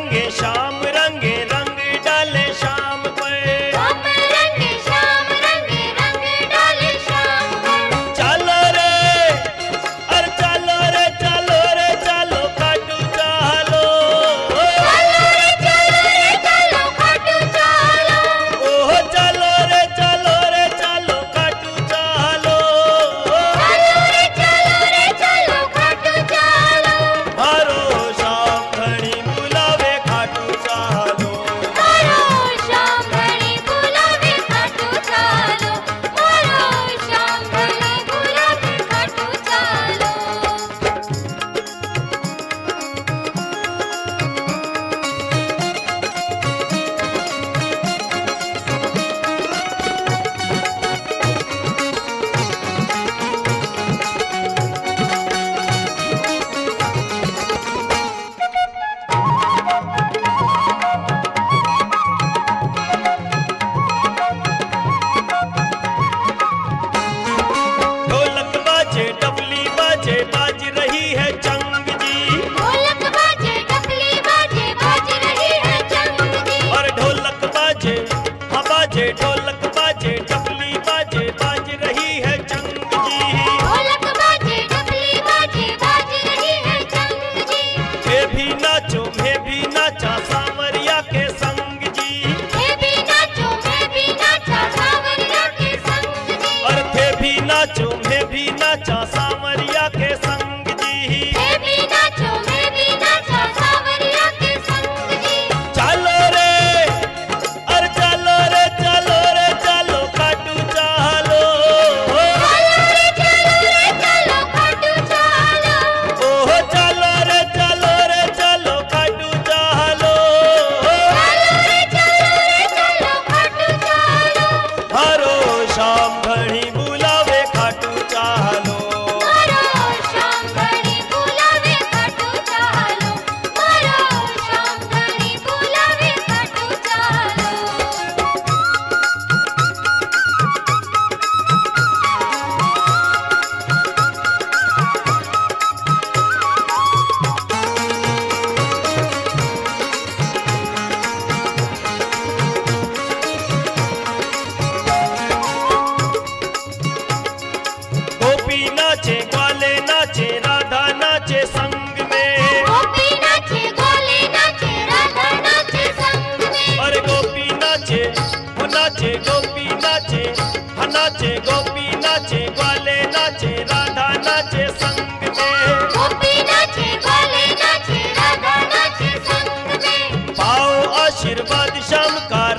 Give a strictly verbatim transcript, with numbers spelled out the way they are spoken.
रंगे श्याम रंगे रंग डाले श्याम पे। श्याम रंगे श्याम रंगे रंग डाले श्याम पे। चलो रे अरे चलो रे चलो रे चलो खाटू चालो। चलो रे चलो रे चलो खाटू चालो। ओह चलो रे चलो रे चलो खाटू चालो। चलो रे चलो रे चलो खाटू चालो। मारो श्याम घड़ी बुलावे खाटू चालो। मारो श्याम घड़ी बुलावे खाटू चालो। मारो श्याम घड़ी बुलावे खाटू चालो। ढोलक बाजे डबली बाजे बाज रही है चंग जी। ढोलक बाजे डफली बाजे बाज रही है चंग जी। और ढोलक बाजे हाँ बाजे ढोलक बाजे डबली बाजे बाज रही है चंग जी। ढोलक बाजे डफली बाजे बाज रही है चंग जी। मैं भी नाचो मैं भी नाचा सांवरिया के संग जी। मैं भी नाचो मैं भी नाचा सांवरिया के संग जी। और थे भी नाचो मैं भी नाचा सांवरिया के संग जी। मैं भी नाचो मैं भी नाचा सांवरिया के संग जी। चलो रे अरे चलो रे चलो रे चलो खाटू चालो। चलो रे चलो रे चलो खाटू चालो। ओह चलो रे चलो रे चलो खाटू चालो। चलो रे चलो रे चलो खाटू चालो। हरो श्याम घड़ी बुलावे खाटू चालो। मारो श्याम घड़ी बुलावे खाटू चालो। मारो श्याम घड़ी बुलावे खाटू चालो। गोपी नाचे ग्वाले नाचे राधा नाचे संग में। गोपी नाचे गोले नाचे राधा नाचे संग में। और गोपी नाचे वो नाचे गोपी नाचे हाँ नाचे गोपी नाचे ग्वाले नाचे राधा नाचे संग में। गोपी नाचे गोले नाचे राधा नाचे संग में। पाओ आशीर्वाद श्याम का